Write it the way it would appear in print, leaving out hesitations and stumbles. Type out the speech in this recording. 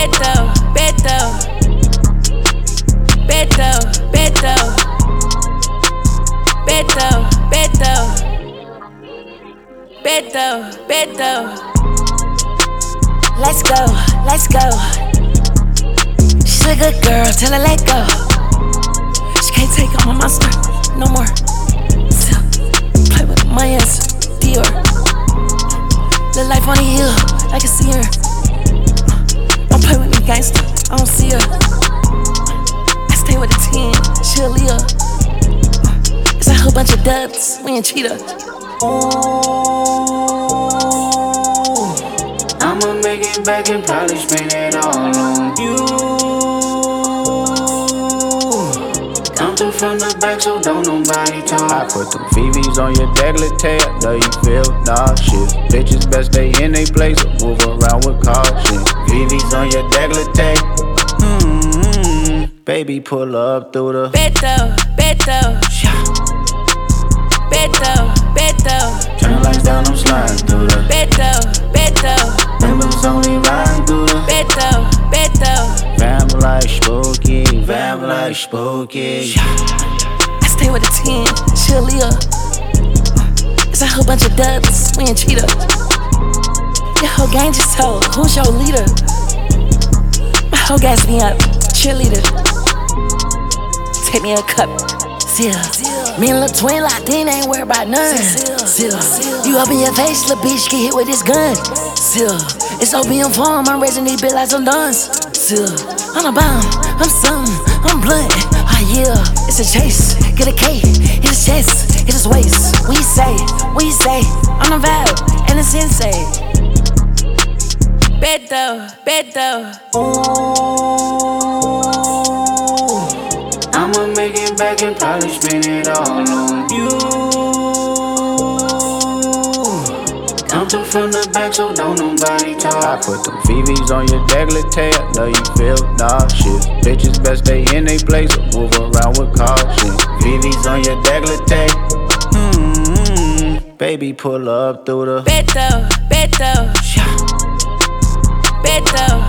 Beto, Beto, Beto, Beto, Beto, Beto, Beto, Beto. Let's go, let's go. She's a good girl, tell her let go. She can't take on my monster no more. Still play with my ass, Dior. Live life on the hill, I can see her. Don't play with me, gangster, I don't see her. I stay with a 10, she a Leah. It's a whole bunch of dubs, we ain't cheater. I'ma make it back and probably spend it all on you. Come through from the back, so don't nobody talk. I put them VVs on your décolleté, I know you feel nauseous. Bitches best stay in they place or move around with caution. VVs on your décolleté, baby pull up through the Beto, Beto, Beto, Beto, turn the lights down, I'm sliding through the Beto, Beto, members only riding through the Beto, Beto. Vamp like spooky, vamp like spooky. I stay with a 10, she a Leah. It's a whole bunch of dubs, we ain't cheater. Your whole gang just told, who's your leader? My whole gas me up, cheerleader. Take me a cup, seal. Me and Lil Twin locked in, ain't worried about none. Seal. You open your face, little bitch, get hit with this gun. Seal. It's opium farm, I'm raising these bitch like some duns. Seal. I'm a bomb, I'm something, I'm blunt. Ah yeah, it's a chase. Get a K, hit his chest, hit his waist. We say, I'm the vibe, and it's insane. Beto, Beto. I'ma make it back and probably spend it all on you. Come through from the back, so don't nobody I talk. put them VVs on your décolleté, I know you feel nauseous. Bitches best stay in they place or move around with caution. VVs on your décolleté, baby pull up through the Beto, Beto, Beto,